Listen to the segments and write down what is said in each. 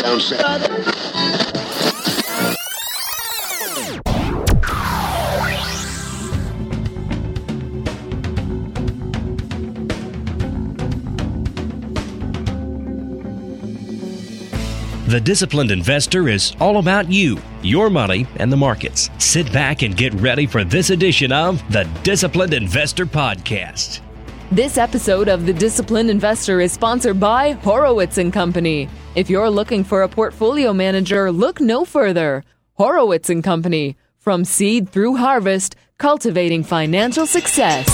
Down south. The Disciplined Investor is all about you, your money, and the markets. Sit back and get ready for this edition of the Disciplined Investor Podcast. This episode of The Disciplined Investor is sponsored by Horowitz & Company. If you're looking for a portfolio manager, look no further. Horowitz & Company. From seed through harvest, cultivating financial success.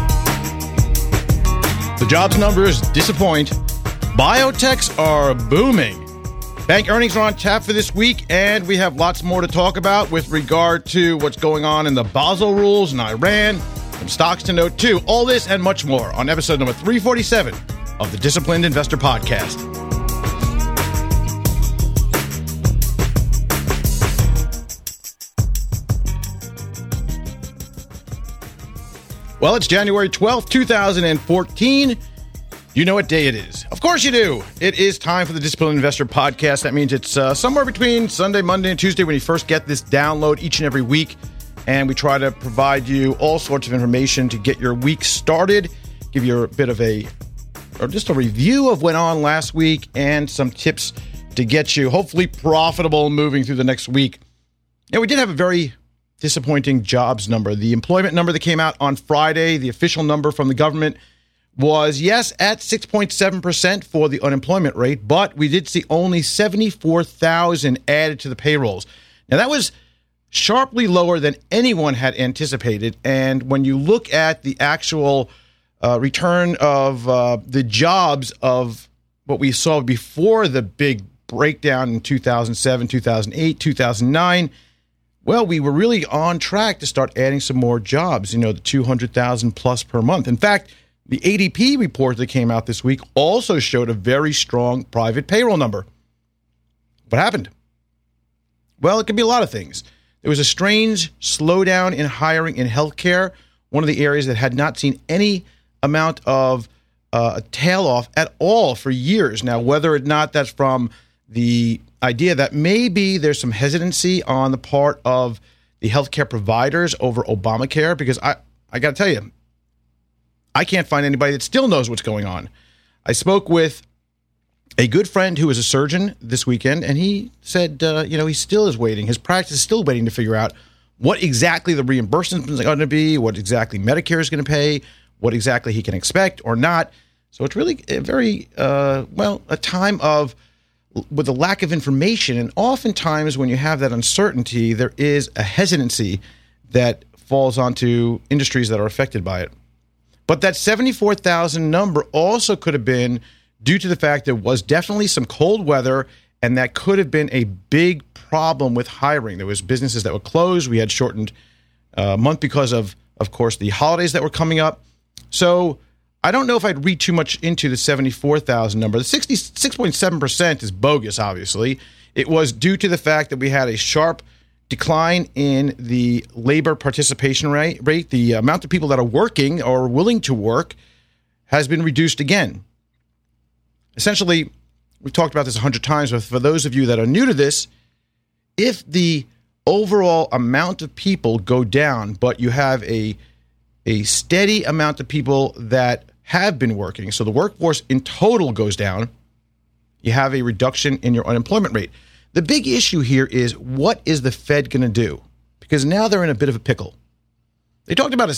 The jobs numbers disappoint. Biotechs are booming. Bank earnings are on tap for this week, and we have lots more to talk about with regard to what's going on in the Basel rules in Iran, some stocks to note too. All this and much more on episode number 347 of the Disciplined Investor Podcast. Well, it's January 12th, 2014. You know what day it is. Of course you do. It is time for the Disciplined Investor Podcast. That means it's somewhere between Sunday, Monday, and Tuesday when you first get this download each and every week. And we try to provide you all sorts of information to get your week started, give you a bit of just a review of what went on last week and some tips to get you hopefully profitable moving through the next week. Yeah, we did have a very disappointing jobs number. The employment number that came out on Friday, the official number from the government, was, yes, at 6.7% for the unemployment rate, but we did see only 74,000 added to the payrolls. Now, that was sharply lower than anyone had anticipated, and when you look at the actual return of the jobs of what we saw before the big breakdown in 2007, 2008, 2009, well, we were really on track to start adding some more jobs, the 200,000 plus per month. In fact, the ADP report that came out this week also showed a very strong private payroll number. What happened? Well, it could be a lot of things. There was a strange slowdown in hiring in healthcare, one of the areas that had not seen any amount of a tail off at all for years. Now, whether or not that's from the idea that maybe there's some hesitancy on the part of the healthcare providers over Obamacare, because I got to tell you, I can't find anybody that still knows what's going on. I spoke with a good friend who is a surgeon this weekend, and he said, he still is waiting. His practice is still waiting to figure out what exactly the reimbursement is going to be, what exactly Medicare is going to pay, what exactly he can expect or not. So it's really a very, a time of, with a lack of information. And oftentimes when you have that uncertainty, there is a hesitancy that falls onto industries that are affected by it. But that 74,000 number also could have been due to the fact there was definitely some cold weather, and that could have been a big problem with hiring. There was businesses that were closed. We had shortened month because of course, the holidays that were coming up. So I don't know if I'd read too much into the 74,000 number. The 66.7% is bogus, obviously. It was due to the fact that we had a sharp decline in the labor participation rate. The amount of people that are working or willing to work has been reduced again. Essentially, we've talked about this 100 times, but for those of you that are new to this, if the overall amount of people go down, but you have a steady amount of people that have been working, so the workforce in total goes down, you have a reduction in your unemployment rate. The big issue here is, what is the Fed going to do? Because now they're in a bit of a pickle. They talked about a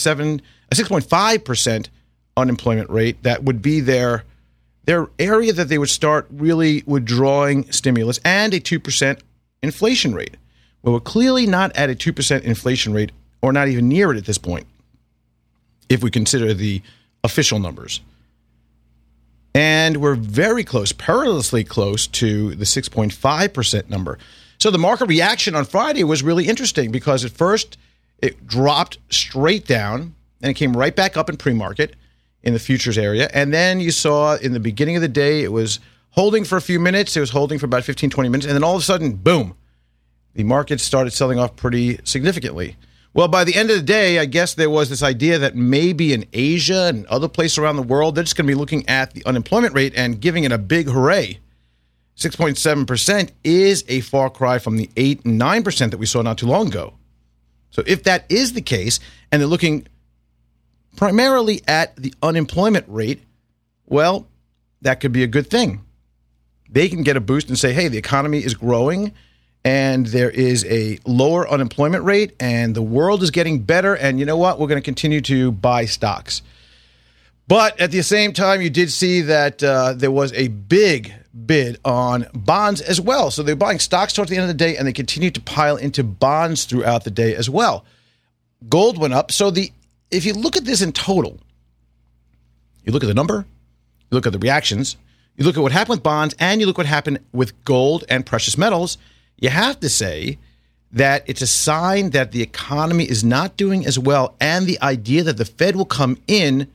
6.5% unemployment rate that would be their area that they would start really withdrawing stimulus, and a 2% inflation rate. Well, we're clearly not at a 2% inflation rate, or not even near it at this point, if we consider the official numbers. And we're very close, perilously close to the 6.5% number. So the market reaction on Friday was really interesting, because at first it dropped straight down and it came right back up in pre-market in the futures area. And then you saw in the beginning of the day, it was holding for a few minutes. It was holding for about 15, 20 minutes. And then all of a sudden, boom, the market started selling off pretty significantly. Well, by the end of the day, I guess there was this idea that maybe in Asia and other places around the world, they're just going to be looking at the unemployment rate and giving it a big hooray. 6.7% is a far cry from the 8 and 9% that we saw not too long ago. So if that is the case, and they're looking primarily at the unemployment rate, well, that could be a good thing. They can get a boost and say, hey, the economy is growing and there is a lower unemployment rate and the world is getting better. And you know what? We're going to continue to buy stocks. But at the same time, you did see that there was a big bid on bonds as well. So they're buying stocks towards the end of the day and they continue to pile into bonds throughout the day as well. Gold went up. So if you look at this in total, you look at the number, you look at the reactions, you look at what happened with bonds, and you look what happened with gold and precious metals, you have to say that it's a sign that the economy is not doing as well, and the idea that the Fed will come in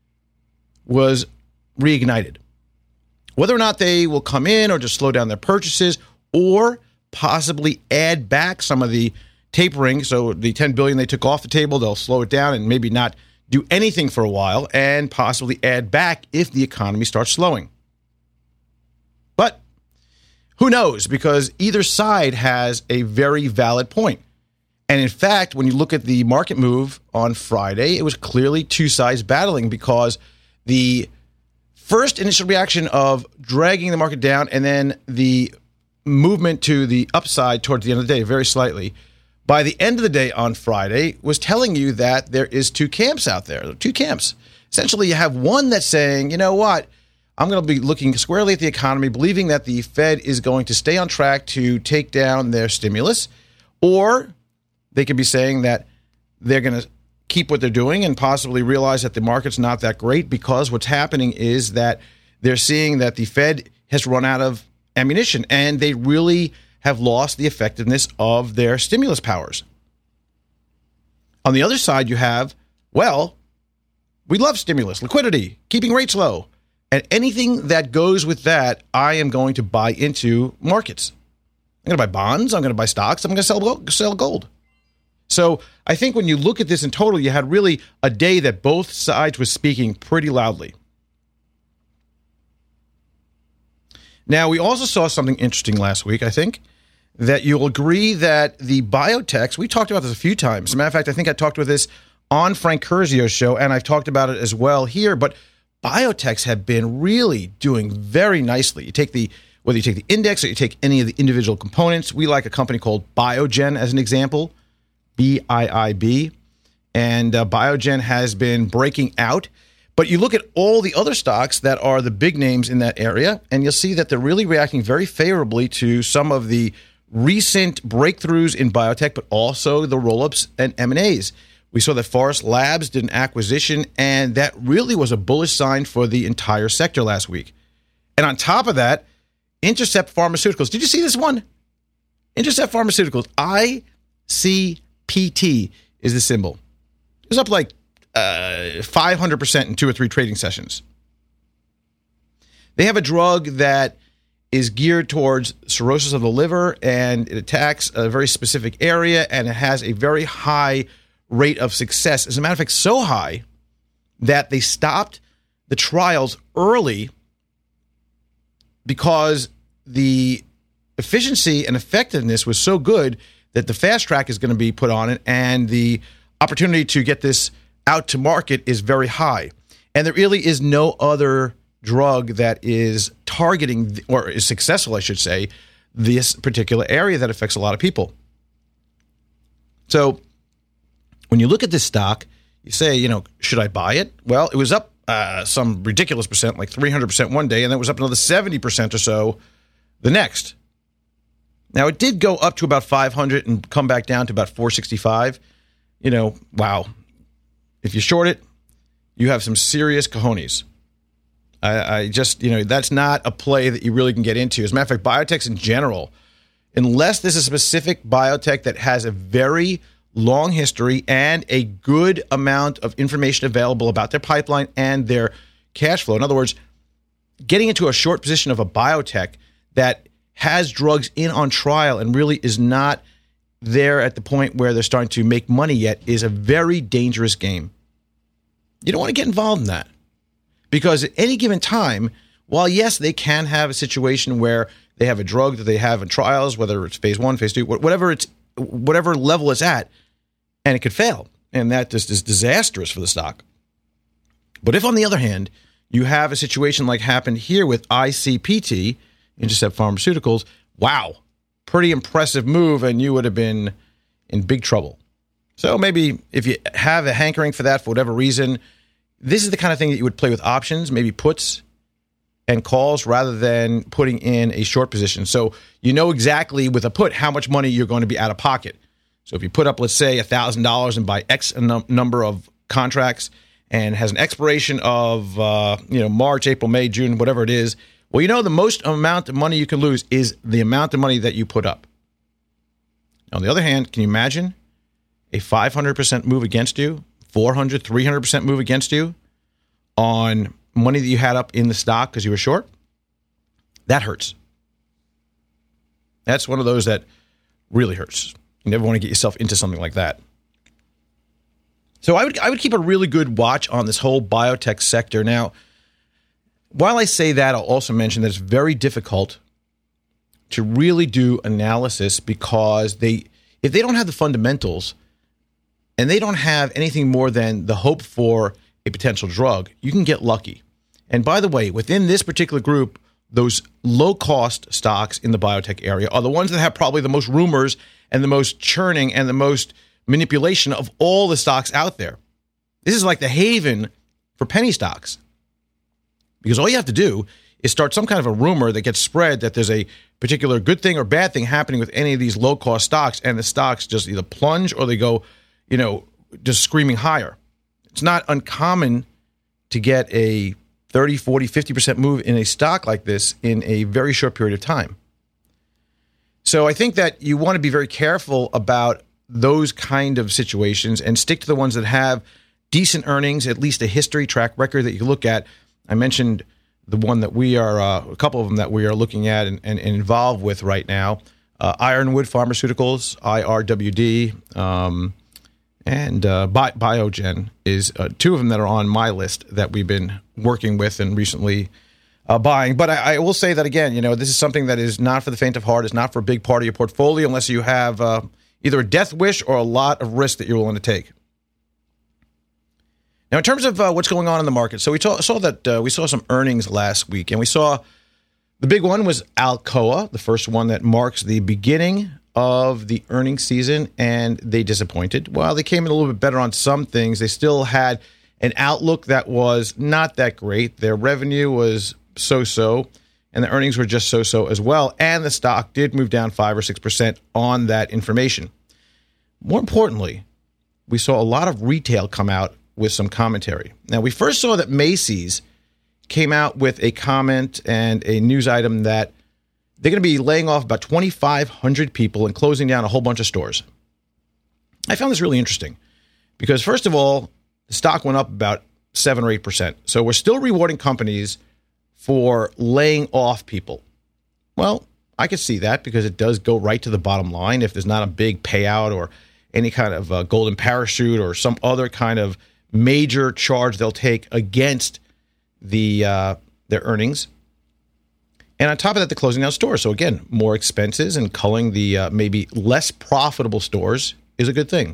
was reignited. Whether or not they will come in or just slow down their purchases or possibly add back some of the tapering, so the $10 billion they took off the table, they'll slow it down and maybe not do anything for a while and possibly add back if the economy starts slowing. But who knows? Because either side has a very valid point. And in fact, when you look at the market move on Friday, it was clearly two sides battling because the first initial reaction of dragging the market down and then the movement to the upside towards the end of the day, very slightly, by the end of the day on Friday was telling you that there is two camps out there. There are two camps. Essentially, you have one that's saying, you know what? I'm going to be looking squarely at the economy, believing that the Fed is going to stay on track to take down their stimulus, or they could be saying that they're going to keep what they're doing and possibly realize that the market's not that great because what's happening is that they're seeing that the Fed has run out of ammunition and they really have lost the effectiveness of their stimulus powers. On the other side, you have, well, we love stimulus, liquidity, keeping rates low. And anything that goes with that, I am going to buy into markets. I'm going to buy bonds. I'm going to buy stocks. I'm going to sell gold. So I think when you look at this in total, you had really a day that both sides were speaking pretty loudly. Now, we also saw something interesting last week, I think, that you'll agree that the biotechs, we talked about this a few times. As a matter of fact, I think I talked about this on Frank Curzio's show, and I've talked about it as well here, but biotechs have been really doing very nicely. Whether you take the index or you take any of the individual components, we like a company called Biogen as an example, BIIB, and Biogen has been breaking out. But you look at all the other stocks that are the big names in that area, and you'll see that they're really reacting very favorably to some of the recent breakthroughs in biotech, but also the roll-ups and M&As. We saw that Forest Labs did an acquisition, and that really was a bullish sign for the entire sector last week. And on top of that, Intercept Pharmaceuticals. Did you see this one? Intercept Pharmaceuticals, ICPT is the symbol. It was up like 500% in 2 or 3 trading sessions. They have a drug that is geared towards cirrhosis of the liver, and it attacks a very specific area, and it has a very high rate of success. As a matter of fact, so high that they stopped the trials early because the efficiency and effectiveness was so good that the fast track is going to be put on it, and the opportunity to get this out to market is very high. And there really is no other drug that is targeting, or is successful, I should say, this particular area that affects a lot of people. So when you look at this stock, you say, should I buy it? Well, it was up some ridiculous percent, like 300% one day, and then it was up another 70% or so the next. Now, it did go up to about 500 and come back down to about 465. Wow. If you short it, you have some serious cojones. I just, that's not a play that you really can get into. As a matter of fact, biotechs in general, unless there's a specific biotech that has a very long history and a good amount of information available about their pipeline and their cash flow. In other words, getting into a short position of a biotech that has drugs in on trial and really is not there at the point where they're starting to make money yet is a very dangerous game. You don't want to get involved in that. Because at any given time, while yes, they can have a situation where They have a drug that they have in trials, whether it's phase 1, phase 2, whatever level it's at, and it could fail. And that just is disastrous for the stock. But if, on the other hand, you have a situation like happened here with ICPT, Intercept Pharmaceuticals, wow, pretty impressive move, and you would have been in big trouble. So maybe if you have a hankering for that for whatever reason, this is the kind of thing that you would play with options, maybe puts and calls rather than putting in a short position. So you know exactly with a put how much money you're going to be out of pocket. So if you put up, let's say, $1,000 and buy X number of contracts and has an expiration of March, April, May, June, whatever it is, well, you know the most amount of money you can lose is the amount of money that you put up. On the other hand, can you imagine a 500% move against you, 400, 300% move against you on money that you had up in the stock because you were short? That hurts. That's one of those that really hurts. You never want to get yourself into something like that. So I would keep a really good watch on this whole biotech sector. Now, while I say that, I'll also mention that it's very difficult to really do analysis because if they don't have the fundamentals and they don't have anything more than the hope for a potential drug, you can get lucky. And by the way, within this particular group, those low-cost stocks in the biotech area are the ones that have probably the most rumors and the most churning and the most manipulation of all the stocks out there. This is like the haven for penny stocks. Because all you have to do is start some kind of a rumor that gets spread that there's a particular good thing or bad thing happening with any of these low-cost stocks, and the stocks just either plunge or they go, just screaming higher. It's not uncommon to get a 30, 40, 50% move in a stock like this in a very short period of time. So I think that you want to be very careful about those kind of situations and stick to the ones that have decent earnings, at least a history track record that you look at. I mentioned the one that we are, a couple of them that we are looking at and involved with right now. Ironwood Pharmaceuticals, IRWD, and Biogen is two of them that are on my list that we've been working with and recently buying. But I will say that, again, this is something that is not for the faint of heart. It's not for a big part of your portfolio unless you have either a death wish or a lot of risk that you're willing to take. Now, in terms of what's going on in the market, so we saw some earnings last week, and we saw the big one was Alcoa, the first one that marks the beginning of the earnings season, and they disappointed. While they came in a little bit better on some things, they still had an outlook that was not that great. Their revenue was so-so, and the earnings were just so-so as well, and the stock did move down 5 or 6% on that information. More importantly, we saw a lot of retail come out with some commentary. Now, we first saw that Macy's came out with a comment and a news item that they're going to be laying off about 2,500 people and closing down a whole bunch of stores. I found this really interesting because, first of all, the stock went up about 7 or 8%. So we're still rewarding companies for laying off people. Well, I could see that because it does go right to the bottom line if there's not a big payout or any kind of golden parachute or some other kind of major charge they'll take against their earnings. And on top of that, they're closing down stores. So again, more expenses and culling the maybe less profitable stores is a good thing.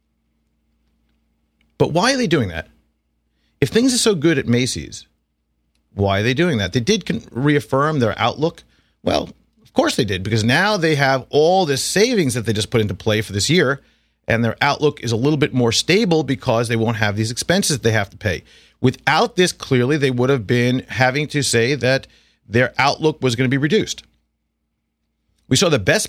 But why are they doing that? If things are so good at Macy's, why are they doing that? They did reaffirm their outlook. Well, of course they did, because now they have all this savings that they just put into play for this year, and their outlook is a little bit more stable because they won't have these expenses they have to pay. Without this, clearly, they would have been having to say that their outlook was going to be reduced. We saw that Bed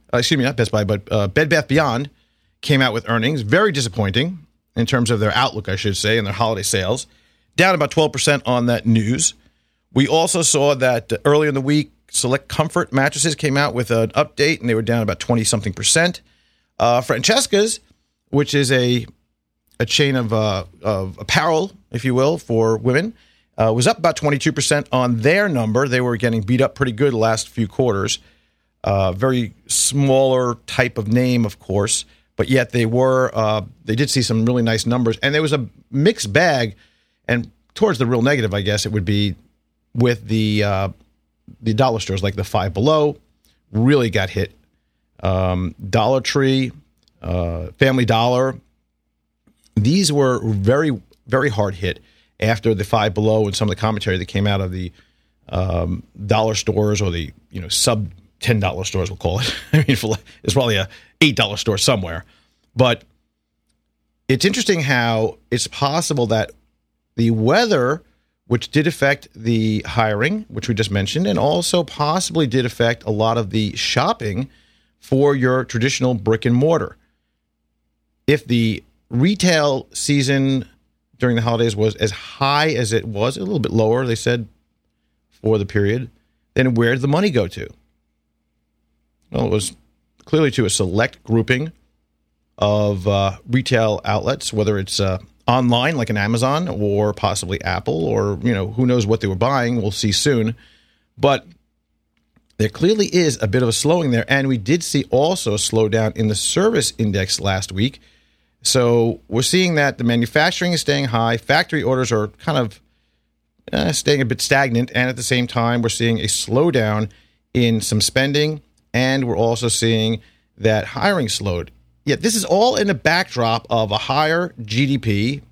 Bath Beyond came out with earnings, very disappointing in terms of their outlook, I should say, and their holiday sales, down about 12% on that news. We also saw that earlier in the week, Select Comfort Mattresses came out with an update, and they were down about 20-something%. Francesca's, which is a chain of apparel, if you will, for women, was up about 22% on their number. They were getting beat up pretty good the last few quarters. Very smaller type of name, of course, but yet they did see some really nice numbers. And there was a mixed bag, and towards the real negative, I guess it would be with the the dollar stores, like the Five Below, really got hit. Dollar Tree, Family Dollar, these were very, very hard hit after the Five Below and some of the commentary that came out of the dollar stores, or the sub $10 stores, we'll call it. I mean, it's probably a $8 store somewhere. But it's interesting how it's possible that the weather, which did affect the hiring, which we just mentioned, and also possibly did affect a lot of the shopping for your traditional brick and mortar. If the retail season during the holidays was as high as it was, a little bit lower, they said, for the period, then where did the money go to? Well, it was clearly to a select grouping of retail outlets, whether it's online like an Amazon or possibly Apple, or who knows what they were buying. We'll see soon. But there clearly is a bit of a slowing there, and we did see also a slowdown in the service index last week. So we're seeing that the manufacturing is staying high, factory orders are kind of staying a bit stagnant, and at the same time we're seeing a slowdown in some spending, and we're also seeing that hiring slowed. Yet this is all in the backdrop of a higher GDP,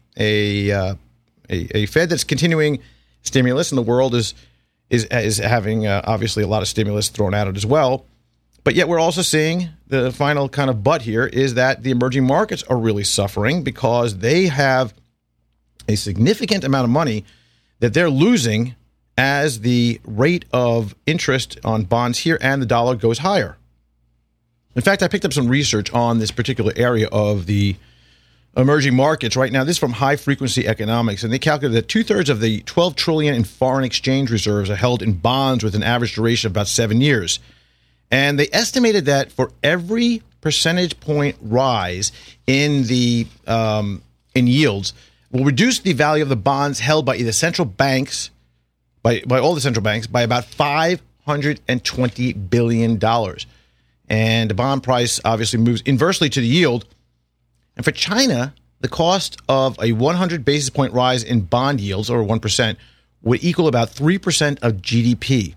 a Fed that's continuing stimulus, and the world is having obviously a lot of stimulus thrown at it as well. But yet we're also seeing the final kind of but here is that the emerging markets are really suffering because they have a significant amount of money that they're losing as the rate of interest on bonds here and the dollar goes higher. In fact, I picked up some research on this particular area of the emerging markets right now. This is from High Frequency Economics, and they calculated that 2/3 of the $12 trillion in foreign exchange reserves are held in bonds with an average duration of about 7 years. And they estimated that for every percentage point rise in the in yields will reduce the value of the bonds held by either central banks, by all the central banks, by about $520 billion. And the bond price obviously moves inversely to the yield. And for China, the cost of a 100 basis point rise in bond yields, or 1%, would equal about 3% of GDP.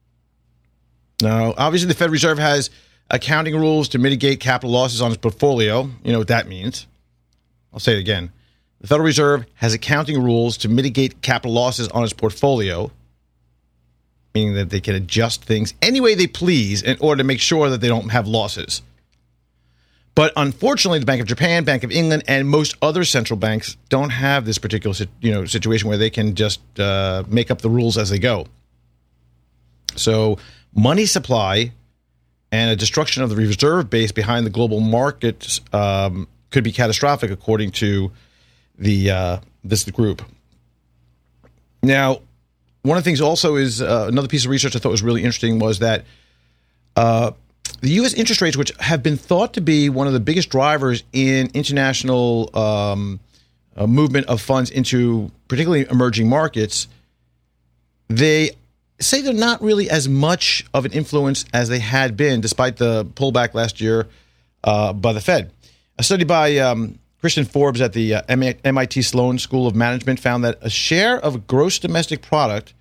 Now, obviously, the Federal Reserve has accounting rules to mitigate capital losses on its portfolio. You know what that means. I'll say it again. The Federal Reserve has accounting rules to mitigate capital losses on its portfolio, meaning that they can adjust things any way they please in order to make sure that they don't have losses. But unfortunately, the Bank of Japan, Bank of England, and most other central banks don't have this particular situation where they can just make up the rules as they go. So money supply and a destruction of the reserve base behind the global markets could be catastrophic, according to this group. Now, one of the things also is another piece of research I thought was really interesting was that the U.S. interest rates, which have been thought to be one of the biggest drivers in international movement of funds into particularly emerging markets, they say they're not really as much of an influence as they had been, despite the pullback last year by the Fed. A study by Christian Forbes at the MIT Sloan School of Management found that a share of gross domestic product,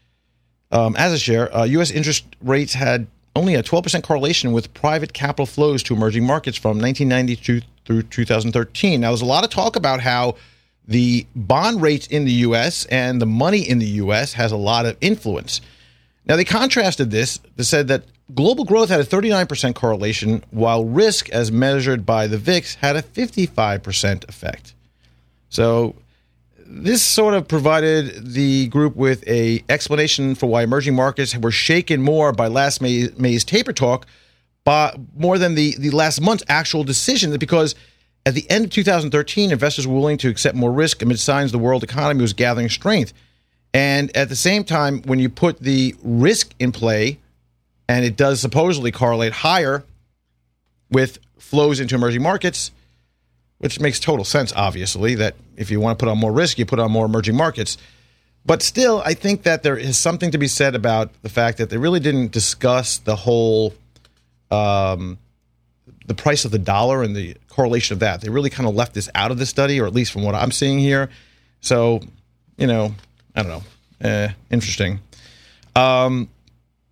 U.S. interest rates had only a 12% correlation with private capital flows to emerging markets from 1992 through 2013. Now, there's a lot of talk about how the bond rates in the U.S. and the money in the U.S. has a lot of influence. Now, they contrasted this. They said that global growth had a 39% correlation, while risk, as measured by the VIX, had a 55% effect. So this sort of provided the group with an explanation for why emerging markets were shaken more by last May's taper talk, more than the last month's actual decision, because at the end of 2013, investors were willing to accept more risk amid signs the world economy was gathering strength. And at the same time, when you put the risk in play, and it does supposedly correlate higher with flows into emerging markets, which makes total sense, obviously, that if you want to put on more risk, you put on more emerging markets. But still, I think that there is something to be said about the fact that they really didn't discuss the whole the price of the dollar and the correlation of that. They really kind of left this out of the study, or at least from what I'm seeing here. So, I don't know. Interesting.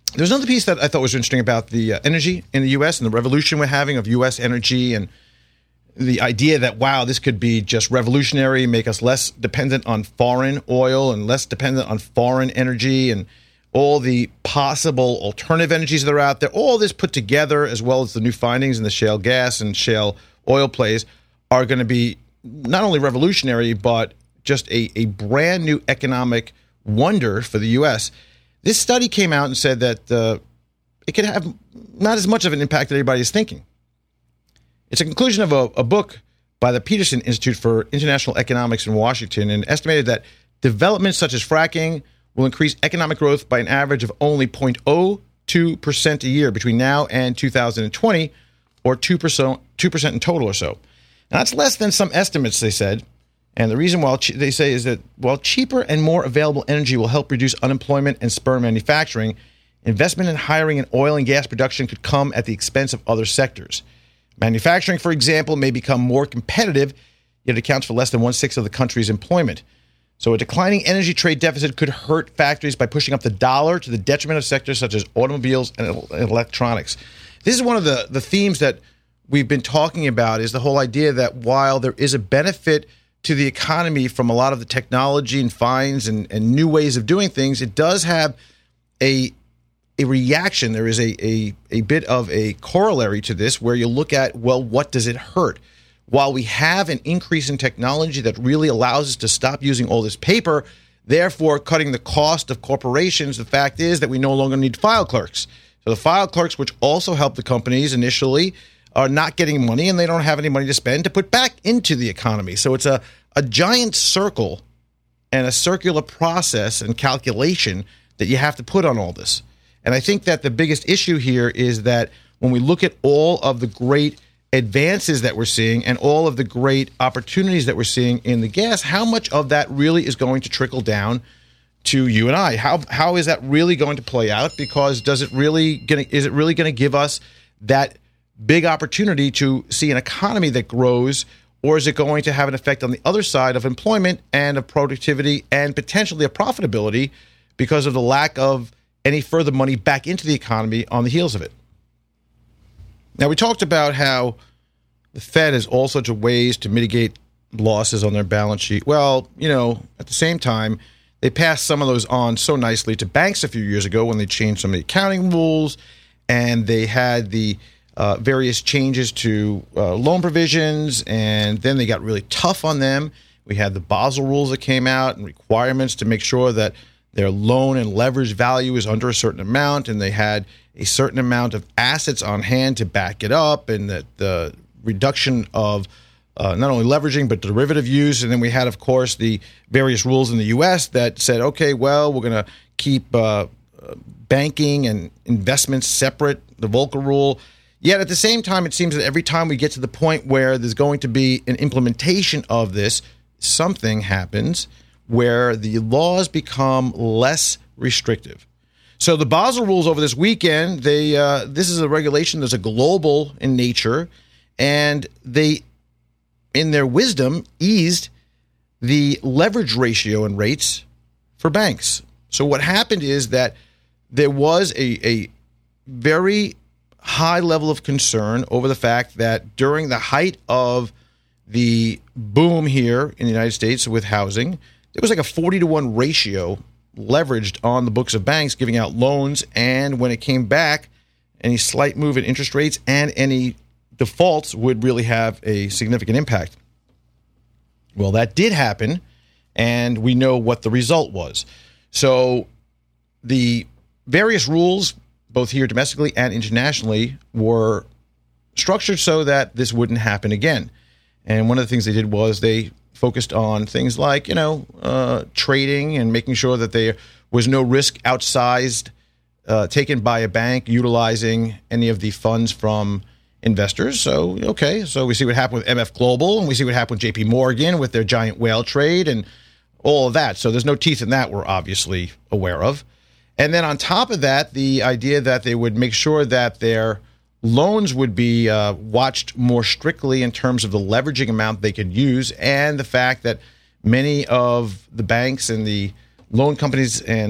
There's another piece that I thought was interesting about the energy in the U.S. and the revolution we're having of U.S. energy, and the idea that, wow, this could be just revolutionary, make us less dependent on foreign oil and less dependent on foreign energy and all the possible alternative energies that are out there. All this put together, as well as the new findings in the shale gas and shale oil plays, are going to be not only revolutionary, but just a brand new economic wonder for the U.S. This study came out and said that it could have not as much of an impact that everybody is thinking. It's a conclusion of a book by the Peterson Institute for International Economics in Washington, and estimated that developments such as fracking will increase economic growth by an average of only 0.02% a year between now and 2020, or 2% in total or so. Now, that's less than some estimates, they said. And the reason why they say is that while cheaper and more available energy will help reduce unemployment and spur manufacturing, investment in hiring and oil and gas production could come at the expense of other sectors. Manufacturing, for example, may become more competitive, yet it accounts for less than 1/6 of the country's employment. So a declining energy trade deficit could hurt factories by pushing up the dollar to the detriment of sectors such as automobiles and electronics. This is one of the themes that we've been talking about, is the whole idea that while there is a benefit to the economy from a lot of the technology and finds and new ways of doing things, it does have a reaction. There is a bit of a corollary to this, where you look at, well, what does it hurt? While we have an increase in technology that really allows us to stop using all this paper, therefore cutting the cost of corporations, the fact is that we no longer need file clerks. So the file clerks, which also help the companies initially, are not getting money, and they don't have any money to spend to put back into the economy. So it's a giant circle and a circular process and calculation that you have to put on all this. And I think that the biggest issue here is that when we look at all of the great advances that we're seeing and all of the great opportunities that we're seeing in the gas, how much of that really is going to trickle down to you and I? How is that really going to play out? Because is it really going to give us that big opportunity to see an economy that grows, or is it going to have an effect on the other side of employment and of productivity and potentially of profitability because of the lack of any further money back into the economy on the heels of it? Now, we talked about how the Fed has all sorts of ways to mitigate losses on their balance sheet. Well, at the same time, they passed some of those on so nicely to banks a few years ago when they changed some of the accounting rules, and they had the various changes to loan provisions, and then they got really tough on them. We had the Basel rules that came out and requirements to make sure that their loan and leverage value is under a certain amount, and they had a certain amount of assets on hand to back it up, and that the reduction of not only leveraging but derivative use. And then we had, of course, the various rules in the U.S. that said, okay, well, we're going to keep banking and investments separate, the Volcker rule. Yet at the same time, it seems that every time we get to the point where there's going to be an implementation of this, something happens where the laws become less restrictive. So the Basel rules over this weekend, this is a regulation that's a global in nature, and they, in their wisdom, eased the leverage ratio and rates for banks. So what happened is that there was a very high level of concern over the fact that during the height of the boom here in the United States with housing, it was like a 40-to-1 ratio leveraged on the books of banks giving out loans, and when it came back, any slight move in interest rates and any defaults would really have a significant impact. Well, that did happen, and we know what the result was. So the various rules, both here domestically and internationally, were structured so that this wouldn't happen again. And one of the things they did was they focused on things like, trading and making sure that there was no risk outsized taken by a bank utilizing any of the funds from investors. So we see what happened with MF Global, and we see what happened with JP Morgan with their giant whale trade and all of that. So there's no teeth in that we're obviously aware of. And then on top of that, the idea that they would make sure that their loans would be watched more strictly in terms of the leveraging amount they could use, and the fact that many of the banks and the loan companies and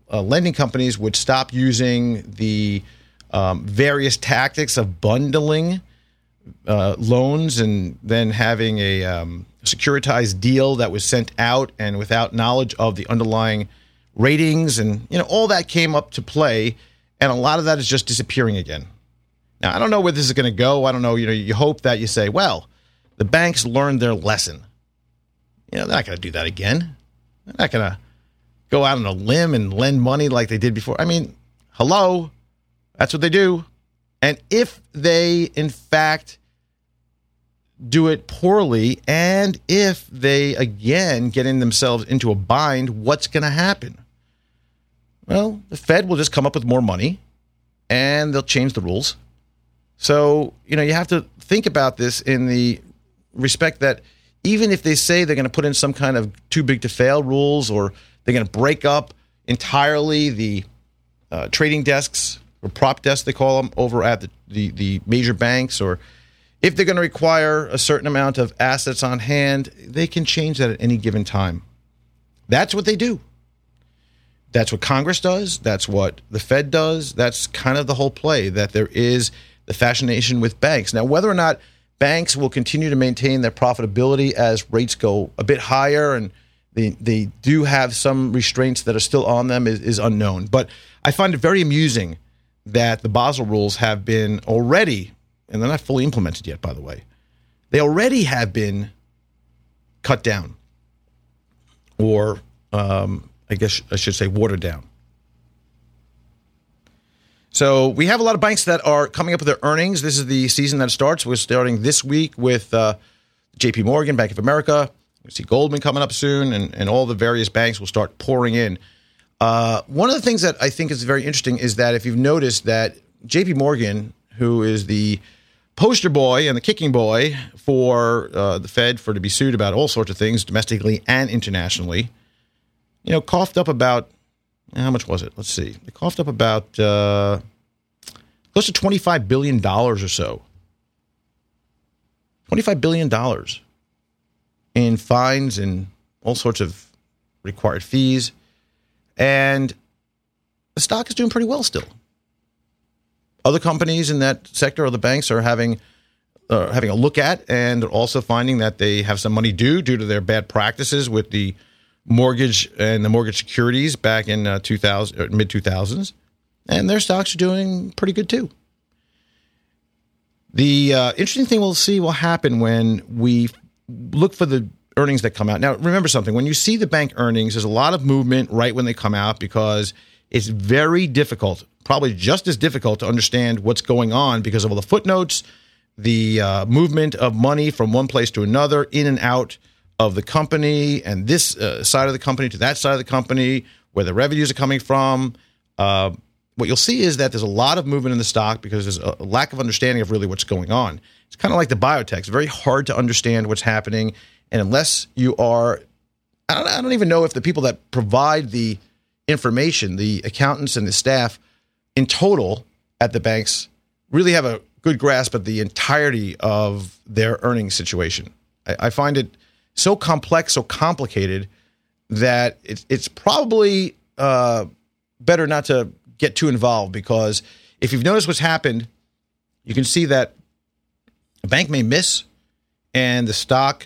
lending companies would stop using the various tactics of bundling loans and then having a securitized deal that was sent out and without knowledge of the underlying ratings, and all that came up to play, and a lot of that is just disappearing again. Now, I don't know where this is going to go. I don't know. You hope that you say, well, the banks learned their lesson. They're not going to do that again. They're not going to go out on a limb and lend money like they did before. I mean, hello, that's what they do. And if they, in fact, do it poorly, and if they, again, getting themselves into a bind, what's going to happen? Well, the Fed will just come up with more money, and they'll change the rules. So, you have to think about this in the respect that even if they say they're going to put in some kind of too big to fail rules, or they're going to break up entirely the trading desks, or prop desks they call them, over at the major banks, or if they're going to require a certain amount of assets on hand, they can change that at any given time. That's what they do. That's what Congress does. That's what the Fed does. That's kind of the whole play, that there is the fascination with banks. Now, whether or not banks will continue to maintain their profitability as rates go a bit higher, and they do have some restraints that are still on them, is unknown. But I find it very amusing that the Basel rules have been already, and they're not fully implemented yet, by the way, they already have been cut down, or I guess I should say watered down. So we have a lot of banks that are coming up with their earnings. This is the season that starts. We're starting this week with JP Morgan, Bank of America. We see Goldman coming up soon, and all the various banks will start pouring in. One of the things that I think is very interesting is that if you've noticed that JP Morgan, who is the poster boy and the kicking boy for the Fed to be sued about all sorts of things domestically and internationally, coughed up about, how much was it? Let's see. They coughed up about close to $25 billion or so. $25 billion in fines and all sorts of required fees. And the stock is doing pretty well still. Other companies in that sector, other banks, are having a look at, and also finding that they have some money due to their bad practices with the mortgage and the mortgage securities back in mid-2000s, and their stocks are doing pretty good too. The interesting thing we'll see will happen when we look for the earnings that come out. Now, remember something. When you see the bank earnings, there's a lot of movement right when they come out, because it's very difficult, probably just as difficult, to understand what's going on because of all the footnotes, the movement of money from one place to another, in and out of the company, and this side of the company to that side of the company, where the revenues are coming from. What you'll see is that there's a lot of movement in the stock because there's a lack of understanding of really what's going on. It's kind of like the biotech. It's very hard to understand what's happening, and unless you are, I don't even know if the people that provide the information, the accountants and the staff in total at the banks, really have a good grasp of the entirety of their earnings situation. I find it so complex, so complicated, that it's probably better not to get too involved, because if you've noticed what's happened, you can see that a bank may miss and the stock,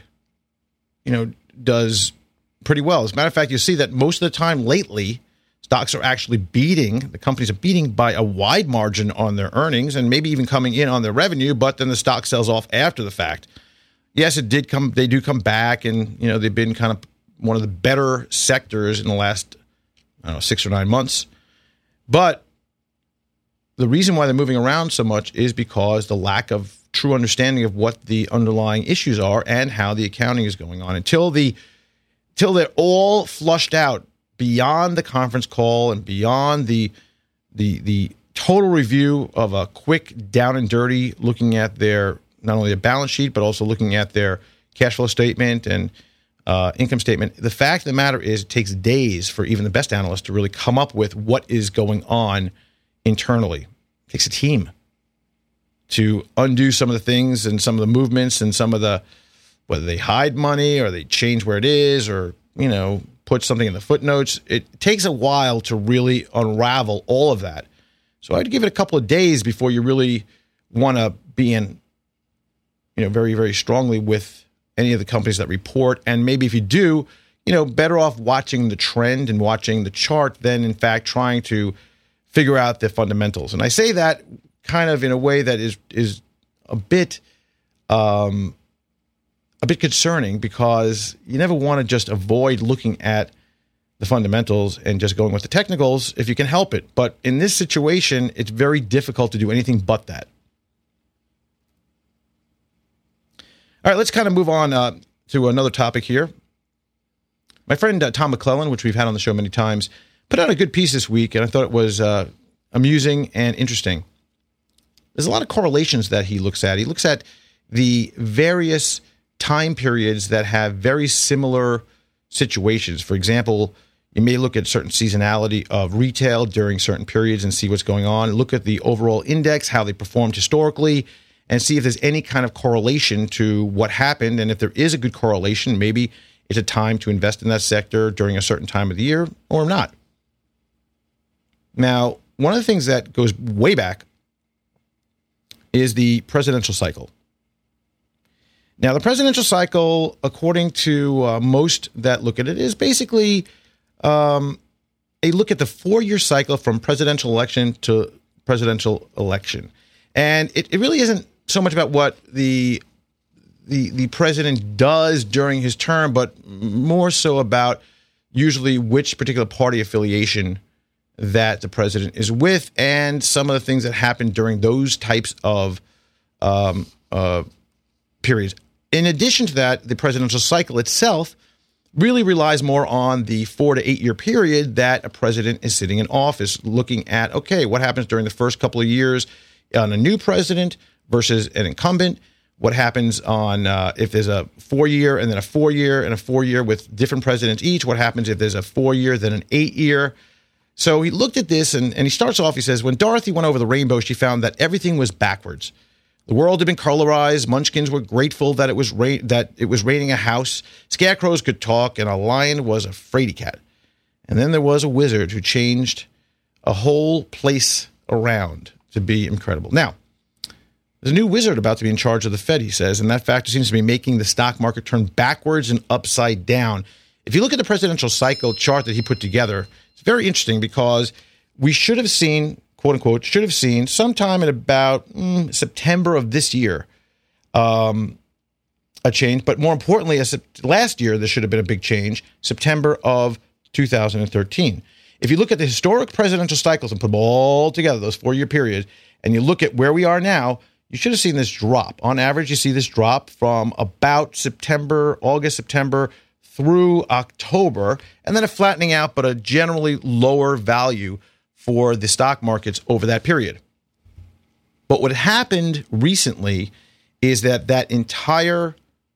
does pretty well. As a matter of fact, you see that most of the time lately, stocks are actually beating, the companies are beating by a wide margin on their earnings, and maybe even coming in on their revenue, but then the stock sells off after the fact. Yes, they do come back, and they've been kind of one of the better sectors in the last 6 or 9 months. But the reason why they're moving around so much is because the lack of true understanding of what the underlying issues are and how the accounting is going on. Until they're all flushed out beyond the conference call and beyond the total review of a quick down and dirty, looking at their not only their balance sheet, but also looking at their cash flow statement and income statement. The fact of the matter is, it takes days for even the best analysts to really come up with what is going on internally. It takes a team to undo some of the things and some of the movements and some of the, whether they hide money or they change where it is, or, put something in the footnotes. It takes a while to really unravel all of that. So I'd give it a couple of days before you really want to be in, very, very strongly with any of the companies that report. And maybe if you do, better off watching the trend and watching the chart than, in fact, trying to figure out the fundamentals. And I say that kind of in a way that is a bit concerning, because you never want to just avoid looking at the fundamentals and just going with the technicals if you can help it. But in this situation, it's very difficult to do anything but that. All right, let's kind of move on to another topic here. My friend Tom McClellan, which we've had on the show many times, put out a good piece this week, and I thought it was amusing and interesting. There's a lot of correlations that he looks at. He looks at the various time periods that have very similar situations. For example, you may look at certain seasonality of retail during certain periods and see what's going on. Look at the overall index, how they performed historically, and see if there's any kind of correlation to what happened. And if there is a good correlation, maybe it's a time to invest in that sector during a certain time of the year or not. Now, one of the things that goes way back is the presidential cycle. Now, the presidential cycle, according to most that look at it, is basically a look at the 4-year cycle from presidential election to presidential election. And it really isn't so much about what the president does during his term, but more so about usually which particular party affiliation that the president is with and some of the things that happen during those types of periods. In addition to that, the presidential cycle itself really relies more on the 4 to 8 year period that a president is sitting in office, looking at, okay, what happens during the first couple of years on a new president versus an incumbent? What happens on if there's a 4-year and then a 4-year and a 4-year with different presidents each? What happens if there's a 4-year, then an 8-year? So he looked at this, and he starts off, he says, when Dorothy went over the rainbow, she found that everything was backwards. The world had been colorized. Munchkins were grateful that it was raining a house. Scarecrows could talk, and a lion was a fraidy cat. And then there was a wizard who changed a whole place around to be incredible. Now, there's a new wizard about to be in charge of the Fed, he says, and that factor seems to be making the stock market turn backwards and upside down. If you look at the presidential cycle chart that he put together, it's very interesting because we should have seen, quote unquote, sometime in about September of this year, a change. But more importantly, last year, there should have been a big change, September of 2013. If you look at the historic presidential cycles and put them all together, those 4-year periods, and you look at where we are now, you should have seen this drop. On average, you see this drop from about August, September, through October, and then a flattening out, but a generally lower value for the stock markets over that period. But what happened recently is that entire,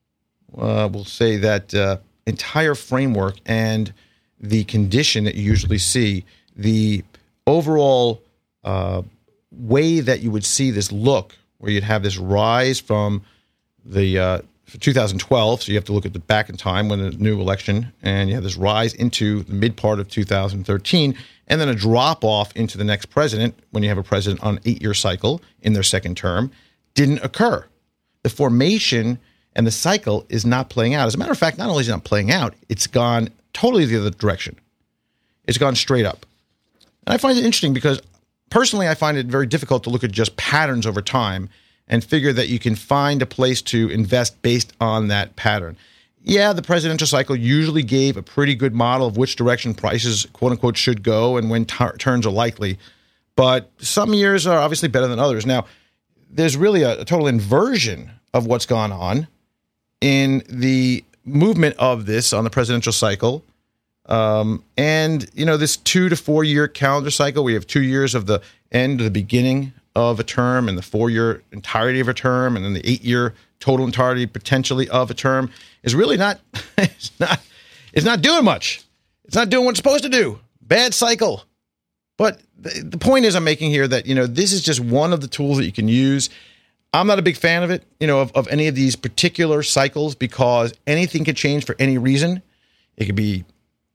entire framework and the condition that you usually see, the overall way that you would see this look, where you'd have this rise from the 2012, so you have to look at the back in time when the new election, and you have this rise into the mid part of 2013, and then a drop off into the next president when you have a president on an 8-year cycle in their second term, didn't occur. The formation and the cycle is not playing out. As a matter of fact, not only is it not playing out, it's gone totally the other direction. It's gone straight up. And I find it interesting because personally, I find it very difficult to look at just patterns over time and figure that you can find a place to invest based on that pattern. Yeah, the presidential cycle usually gave a pretty good model of which direction prices, quote unquote, should go and when turns are likely. But some years are obviously better than others. Now, there's really a total inversion of what's gone on in the movement of this on the presidential cycle. And, this 2 to 4 year calendar cycle, we have 2 years of the end to the beginning of a term and the 4-year entirety of a term, and then the 8-year total entirety potentially of a term is really not, it's not doing much. It's not doing what it's supposed to do. Bad cycle. But the point is I'm making here that, this is just one of the tools that you can use. I'm not a big fan of it, of any of these particular cycles, because anything could change for any reason. It could be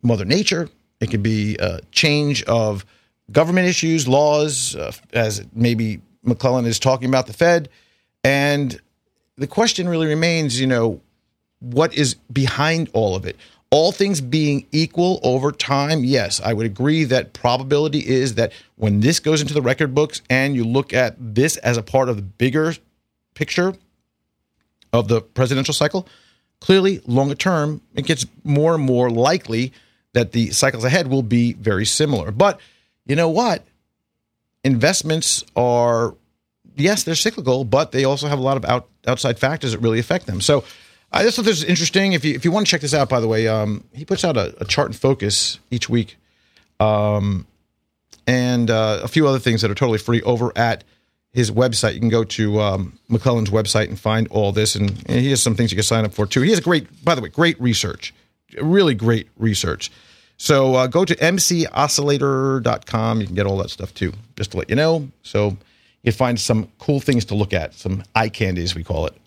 Mother Nature. It could be a change of government issues, laws, as maybe McClellan is talking about the Fed. And the question really remains, what is behind all of it? All things being equal over time, yes, I would agree that probability is that when this goes into the record books and you look at this as a part of the bigger picture of the presidential cycle, clearly, longer term, it gets more and more likely that the cycles ahead will be very similar. But you know what? Investments are, yes, they're cyclical, but they also have a lot of outside factors that really affect them. So I just thought this was interesting. If you want to check this out, by the way, he puts out a chart and focus each week, and a few other things that are totally free over at his website. You can go to McClellan's website and find all this, and he has some things you can sign up for too. He has great research, really great research. So go to mcoscillator.com. You can get all that stuff too, just to let you know. So you can find some cool things to look at, some eye candy, as we call it.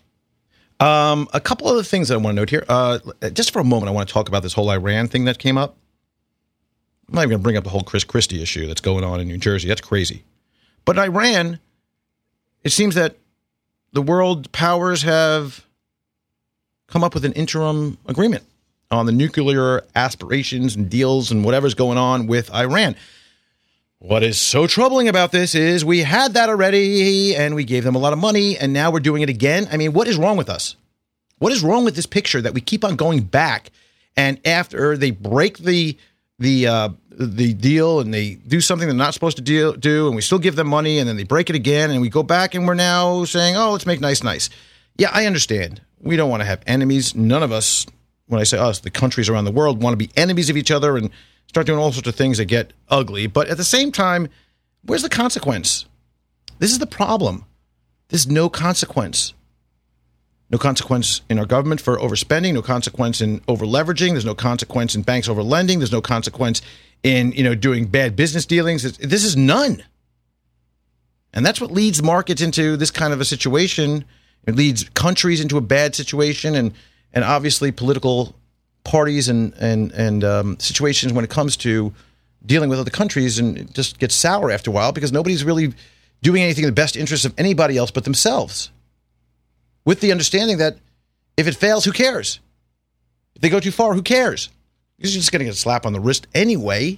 A couple other things that I want to note here. Just for a moment, I want to talk about this whole Iran thing that came up. I'm not even going to bring up the whole Chris Christie issue that's going on in New Jersey. That's crazy. But Iran, it seems that the world powers have come up with an interim agreement on the nuclear aspirations and deals and whatever's going on with Iran. What is so troubling about this is we had that already, and we gave them a lot of money, and now we're doing it again. I mean, what is wrong with us? What is wrong with this picture that we keep on going back, and after they break the deal and they do something they're not supposed to do, and we still give them money, and then they break it again, and we go back, and we're now saying, oh, let's make nice. Yeah, I understand. We don't want to have enemies. None of us, when I say us, the countries around the world want to be enemies of each other and start doing all sorts of things that get ugly. But at the same time, where's the consequence? This is the problem. There's no consequence. No consequence in our government for overspending, no consequence in over-leveraging, there's no consequence in banks over-lending, there's no consequence in, doing bad business dealings. This is none. And that's what leads markets into this kind of a situation. It leads countries into a bad situation, and obviously political parties and situations when it comes to dealing with other countries, and it just gets sour after a while because nobody's really doing anything in the best interest of anybody else but themselves. With the understanding that if it fails, who cares? If they go too far, who cares? Because you're just going to get a slap on the wrist anyway.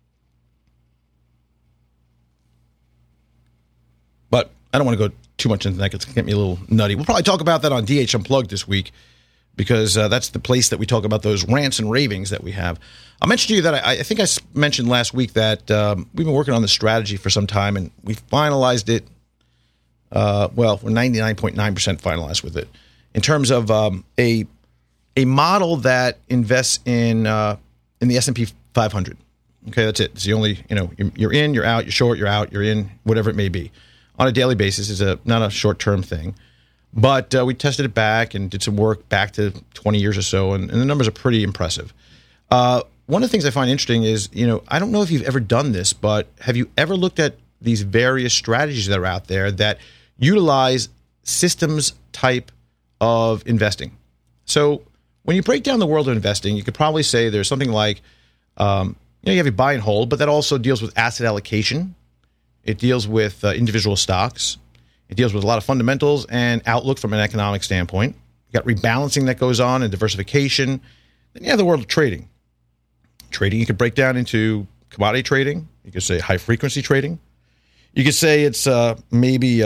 But I don't want to go too much into that. It's going to get me a little nutty. We'll probably talk about that on DH Unplugged this week, because that's the place that we talk about those rants and ravings that we have. I'll mention to you that I think I mentioned last week that we've been working on this strategy for some time, and we finalized it. We're 99.9% finalized with it in terms of a model that invests in the S&P 500. Okay, that's it. It's the only, you're in, you're out, you're short, you're out, you're in, whatever it may be. On a daily basis. It's not a short-term thing. But we tested it back and did some work back to 20 years or so, and the numbers are pretty impressive. One of the things I find interesting is, I don't know if you've ever done this, but have you ever looked at these various strategies that are out there that utilize systems type of investing? So when you break down the world of investing, you could probably say there's something like, you have your buy and hold, but that also deals with asset allocation. It deals with individual stocks. It deals with a lot of fundamentals and outlook from an economic standpoint. You got rebalancing that goes on and diversification. Then you have the world of trading. Trading you could break down into commodity trading. You could say high-frequency trading. You could say it's maybe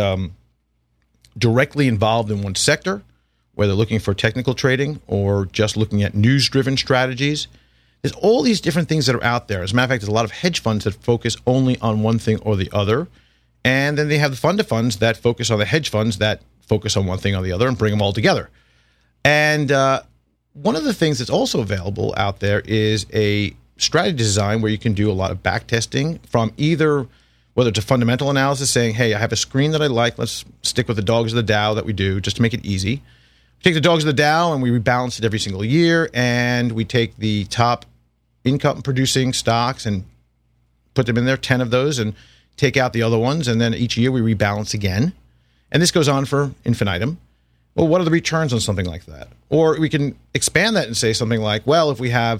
directly involved in one sector, whether looking for technical trading or just looking at news-driven strategies. There's all these different things that are out there. As a matter of fact, there's a lot of hedge funds that focus only on one thing or the other. And then they have the fund of funds that focus on the hedge funds that focus on one thing or the other and bring them all together. And one of the things that's also available out there is a strategy design where you can do a lot of back testing from either, whether it's a fundamental analysis saying, hey, I have a screen that I like. Let's stick with the dogs of the Dow that we do just to make it easy. We take the dogs of the Dow and we rebalance it every single year. And we take the top income producing stocks and put them in there, 10 of those, and take out the other ones, and then each year we rebalance again. And this goes on for infinitum. Well, what are the returns on something like that? Or we can expand that and say something like, well, if we have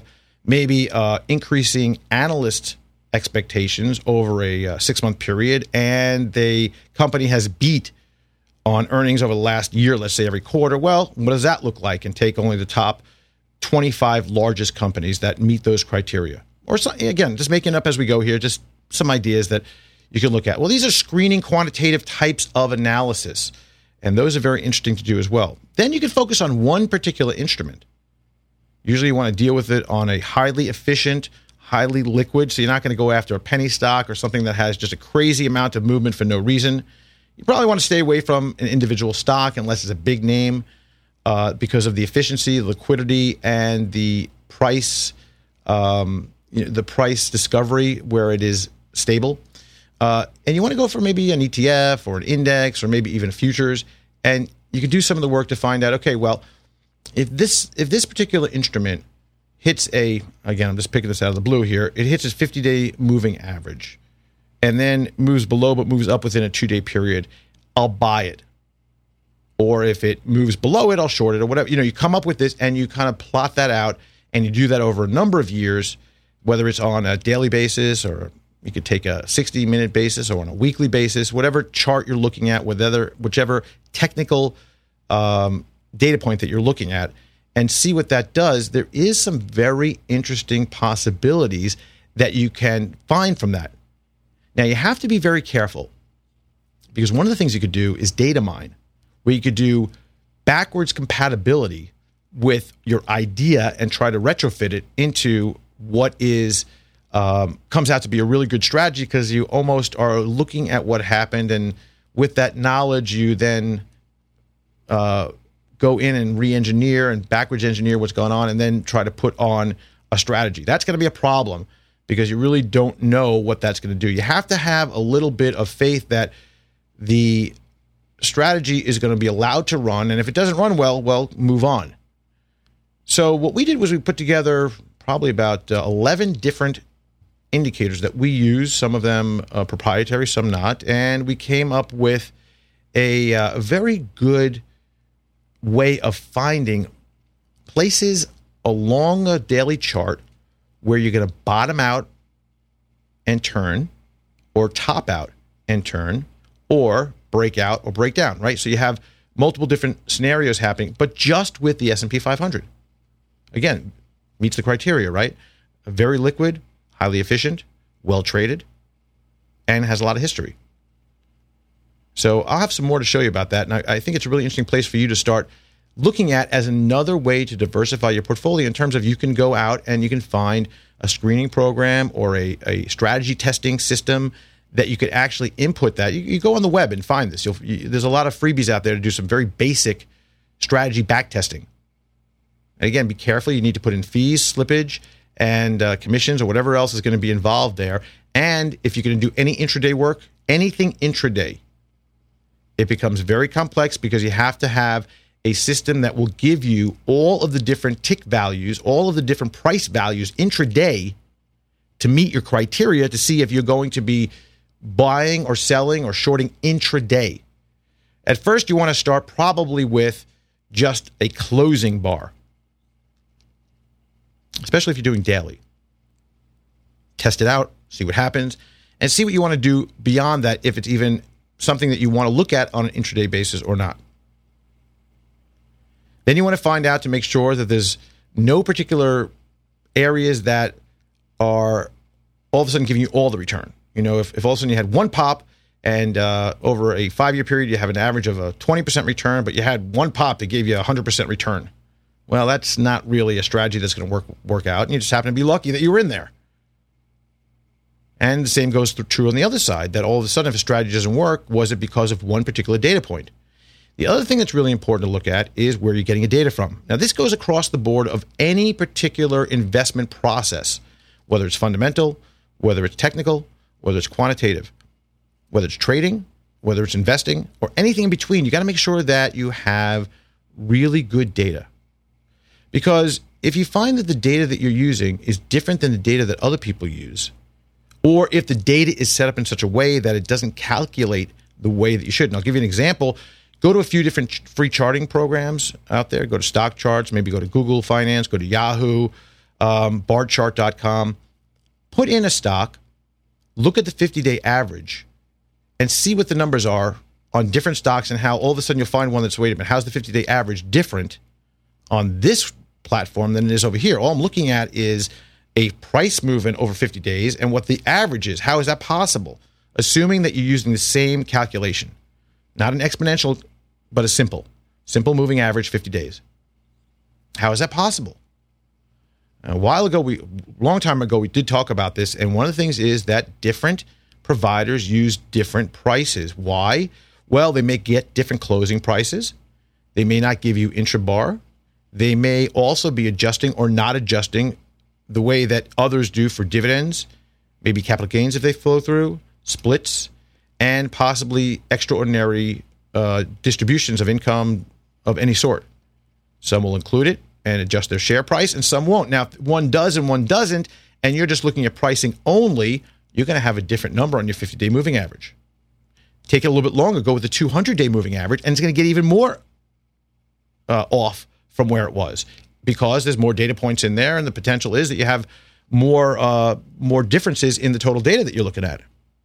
maybe increasing analyst expectations over a 6-month period, and the company has beat on earnings over the last year, let's say every quarter. Well, what does that look like? And take only the top 25 largest companies that meet those criteria. Or again, just making up as we go here, just some ideas that you can look at. Well, these are screening quantitative types of analysis, and those are very interesting to do as well. Then you can focus on one particular instrument. Usually you want to deal with it on a highly efficient, highly liquid, so you're not going to go after a penny stock or something that has just a crazy amount of movement for no reason. You probably want to stay away from an individual stock unless it's a big name because of the efficiency, liquidity, and the price, the price discovery where it is stable. And you want to go for maybe an ETF or an index or maybe even futures, and you can do some of the work to find out, okay, well, if this particular instrument hits again, I'm just picking this out of the blue here, it hits its 50-day moving average and then moves below but moves up within a 2-day period, I'll buy it. Or if it moves below it, I'll short it or whatever. You come up with this and you kind of plot that out, and you do that over a number of years, whether it's on a daily basis or you could take a 60-minute basis or on a weekly basis, whatever chart you're looking at, whichever technical data point that you're looking at, and see what that does. There is some very interesting possibilities that you can find from that. Now, you have to be very careful because one of the things you could do is data mine, where you could do backwards compatibility with your idea and try to retrofit it into what is comes out to be a really good strategy, because you almost are looking at what happened, and with that knowledge, you then go in and re-engineer and backwards engineer what's going on and then try to put on a strategy. That's going to be a problem because you really don't know what that's going to do. You have to have a little bit of faith that the strategy is going to be allowed to run, and if it doesn't run well, move on. So what we did was we put together probably about 11 different indicators that we use, some of them proprietary, some not, and we came up with a very good way of finding places along a daily chart where you're going to bottom out and turn, or top out and turn, or break out or break down, right? So you have multiple different scenarios happening, but just with the S&P 500. Again, meets the criteria, right? Very liquid, highly efficient, well traded, and has a lot of history. So I'll have some more to show you about that, and I think it's a really interesting place for you to start looking at as another way to diversify your portfolio in terms of you can go out and you can find a screening program or a strategy testing system that you could actually input that. You go on the web and find this. There's a lot of freebies out there to do some very basic strategy back testing. And again, be careful. You need to put in fees, slippage, and commissions or whatever else is going to be involved there. And if you're going to do any intraday work, anything intraday, it becomes very complex because you have to have a system that will give you all of the different tick values, all of the different price values intraday to meet your criteria to see if you're going to be buying or selling or shorting intraday. At first, you want to start probably with just a closing bar, especially if you're doing daily. Test it out, see what happens, and see what you want to do beyond that, if it's even something that you want to look at on an intraday basis or not. Then you want to find out to make sure that there's no particular areas that are all of a sudden giving you all the return. If all of a sudden you had one pop and over a 5-year period you have an average of a 20% return, but you had one pop that gave you a 100% return. Well, that's not really a strategy that's going to work out, and you just happen to be lucky that you were in there. And the same goes true on the other side, that all of a sudden if a strategy doesn't work, was it because of one particular data point? The other thing that's really important to look at is where you're getting your data from. Now, this goes across the board of any particular investment process, whether it's fundamental, whether it's technical, whether it's quantitative, whether it's trading, whether it's investing, or anything in between. You got to make sure that you have really good data. Because if you find that the data that you're using is different than the data that other people use, or if the data is set up in such a way that it doesn't calculate the way that you should. And I'll give you an example. Go to a few different free charting programs out there. Go to Stock Charts, maybe go to Google Finance, go to Yahoo, barchart.com. Put in a stock, look at the 50-day average, and see what the numbers are on different stocks and how all of a sudden you'll find one that's, wait a minute, how's the 50-day average different on this platform than it is over here? All I'm looking at is a price movement over 50 days and what the average is. How is that possible? Assuming that you're using the same calculation. Not an exponential, but a simple moving average 50 days. How is that possible? A long time ago, we did talk about this, and one of the things is that different providers use different prices. Why? Well, they may get different closing prices. They may not give you intra-bar. They may also be adjusting or not adjusting the way that others do for dividends, maybe capital gains if they flow through, splits, and possibly extraordinary distributions of income of any sort. Some will include it and adjust their share price, and some won't. Now, if one does and one doesn't, and you're just looking at pricing only, you're going to have a different number on your 50-day moving average. Take it a little bit longer, go with the 200-day moving average, and it's going to get even more off from where it was because there's more data points in there, and the potential is that you have more differences in the total data that you're looking at.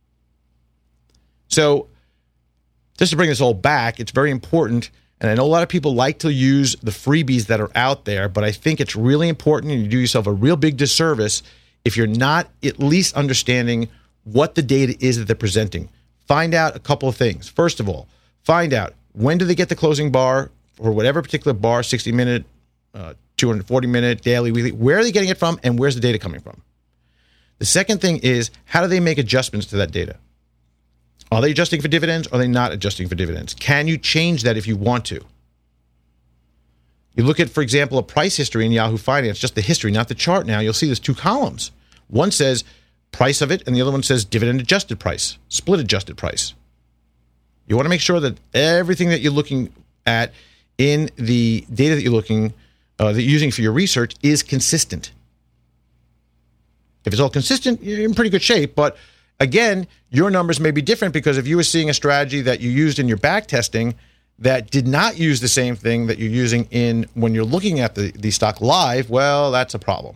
So just to bring this all back, it's very important, and I know a lot of people like to use the freebies that are out there, but I think it's really important, and you do yourself a real big disservice if you're not at least understanding what the data is that they're presenting. Find out a couple of things. First of all, find out when do they get the closing bar for whatever particular bar, 60-minute, 240-minute, daily, weekly. Where are they getting it from, and where's the data coming from? The second thing is, how do they make adjustments to that data? Are they adjusting for dividends? Or are they not adjusting for dividends? Can you change that if you want to? You look at, for example, a price history in Yahoo Finance, just the history, not the chart now. You'll see there's two columns. One says price of it, and the other one says dividend adjusted price, split adjusted price. You want to make sure that everything that you're looking at in the data that you're using for your research is consistent. If it's all consistent, you're in pretty good shape. But again, your numbers may be different because if you were seeing a strategy that you used in your back testing that did not use the same thing that you're using in when you're looking at the stock live, well, that's a problem.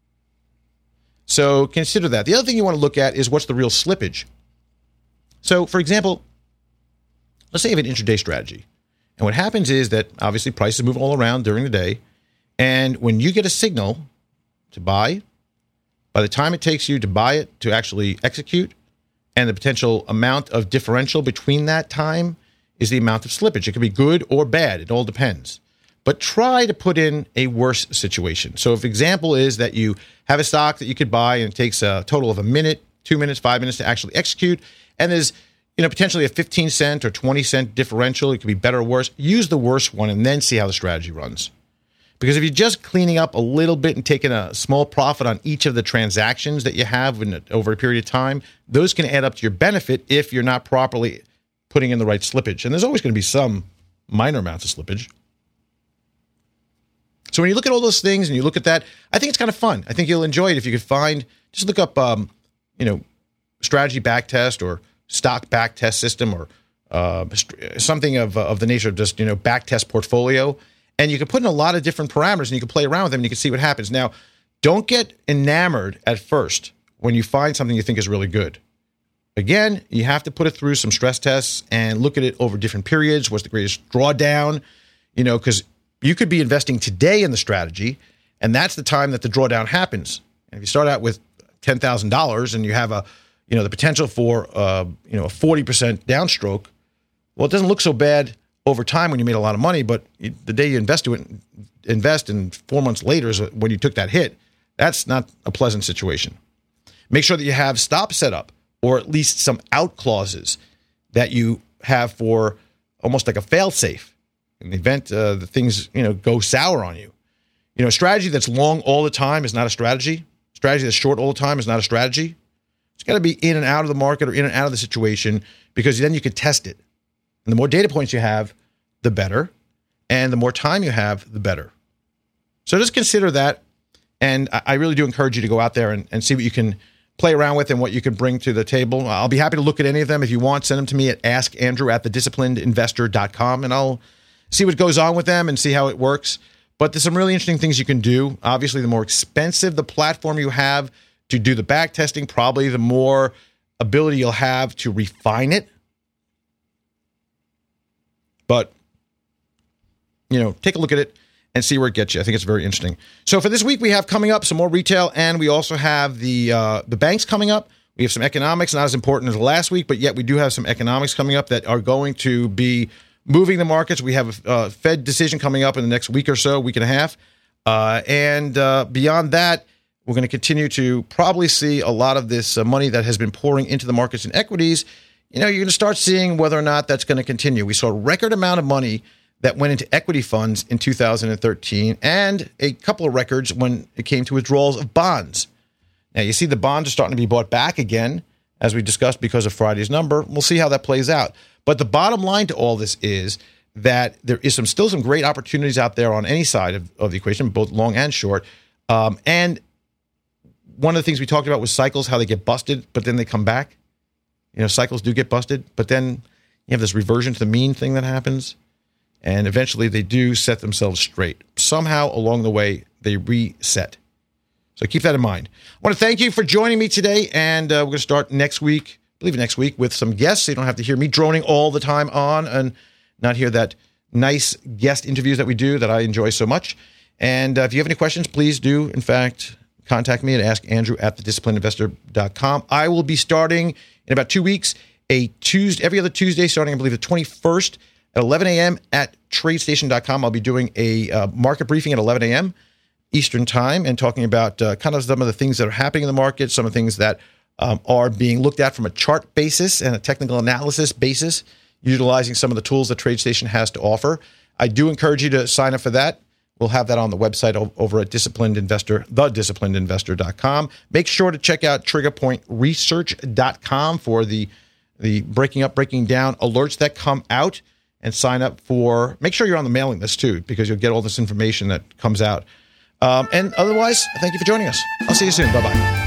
So consider that. The other thing you want to look at is what's the real slippage. So, for example, let's say you have an intraday strategy. And what happens is that obviously prices move all around during the day. And when you get a signal to buy, by the time it takes you to buy it, to actually execute, and the potential amount of differential between that time is the amount of slippage. It could be good or bad. It all depends. But try to put in a worse situation. So if example is that you have a stock that you could buy and it takes a total of a minute, 2 minutes, 5 minutes to actually execute, and there's potentially a 15 cent or 20 cent differential, it could be better or worse, use the worst one and then see how the strategy runs. Because if you're just cleaning up a little bit and taking a small profit on each of the transactions that you have over a period of time, those can add up to your benefit if you're not properly putting in the right slippage. And there's always going to be some minor amounts of slippage. So when you look at all those things and you look at that, I think it's kind of fun. I think you'll enjoy it if you could just look up, strategy back test or stock back test system or something of the nature of just, back test portfolio. And you can put in a lot of different parameters and you can play around with them and you can see what happens. Now, don't get enamored at first when you find something you think is really good. Again, you have to put it through some stress tests and look at it over different periods. What's the greatest drawdown? Because you could be investing today in the strategy, and that's the time that the drawdown happens. And if you start out with $10,000 and you have the potential for a 40% downstroke, well, it doesn't look so bad over time when you made a lot of money, but the day you invest and 4 months later is when you took that hit. That's not a pleasant situation. Make sure that you have stop set up or at least some out clauses that you have for almost like a fail safe in the event the things go sour on you. A strategy that's long all the time is not a strategy. Strategy that's short all the time is not a strategy. It's got to be in and out of the market or in and out of the situation because then you can test it. And the more data points you have, the better. And the more time you have, the better. So just consider that. And I really do encourage you to go out there and see what you can play around with and what you can bring to the table. I'll be happy to look at any of them. If you want, send them to me at askandrew@thedisciplinedinvestor.com, and I'll see what goes on with them and see how it works. But there's some really interesting things you can do. Obviously, the more expensive the platform you have to do the back testing, probably the more ability you'll have to refine it. But, take a look at it and see where it gets you. I think it's very interesting. So for this week, we have coming up some more retail, and we also have the banks coming up. We have some economics, not as important as last week, but yet we do have some economics coming up that are going to be moving the markets. We have a Fed decision coming up in the next week or so, week and a half. And beyond that, we're going to continue to probably see a lot of this money that has been pouring into the markets and equities. You're going to start seeing whether or not that's going to continue. We saw a record amount of money that went into equity funds in 2013 and a couple of records when it came to withdrawals of bonds. Now, you see the bonds are starting to be bought back again, as we discussed, because of Friday's number. We'll see how that plays out. But the bottom line to all this is that there is still some great opportunities out there on any side of the equation, both long and short. And one of the things we talked about was cycles, how they get busted, but then they come back. Cycles do get busted, but then you have this reversion to the mean thing that happens. And eventually they do set themselves straight. Somehow along the way, they reset. So keep that in mind. I want to thank you for joining me today. And we're going to start next week, with some guests. So you don't have to hear me droning all the time on and not hear that nice guest interviews that we do that I enjoy so much. And if you have any questions, please do, in fact, contact me at askandrew@thedisciplinedinvestor.com. I will be starting in about 2 weeks, every other Tuesday, starting, I believe, the 21st at 11 a.m. at tradestation.com. I'll be doing a market briefing at 11 a.m. Eastern time and talking about kind of some of the things that are happening in the market, some of the things that are being looked at from a chart basis and a technical analysis basis, utilizing some of the tools that TradeStation has to offer. I do encourage you to sign up for that. We'll have that on the website over at thedisciplinedinvestor.com. Make sure to check out triggerpointresearch.com for the breaking down alerts that come out, and sign up make sure you're on the mailing list too, because you'll get all this information that comes out. And otherwise, thank you for joining us. I'll see you soon. Bye-bye.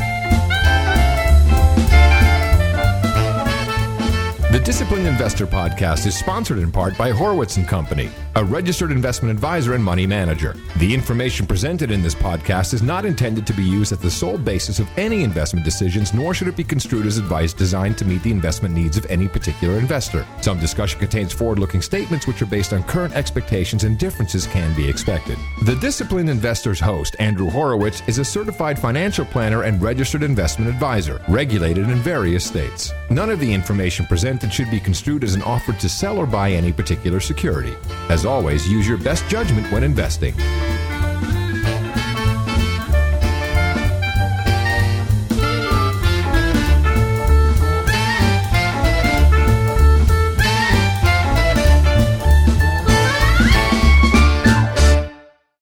The Disciplined Investor Podcast is sponsored in part by Horowitz & Company, a registered investment advisor and money manager. The information presented in this podcast is not intended to be used as the sole basis of any investment decisions, nor should it be construed as advice designed to meet the investment needs of any particular investor. Some discussion contains forward-looking statements which are based on current expectations, and differences can be expected. The Disciplined Investor's host, Andrew Horowitz, is a certified financial planner and registered investment advisor, regulated in various states. None of the information presented should be construed as an offer to sell or buy any particular security. As always, use your best judgment when investing.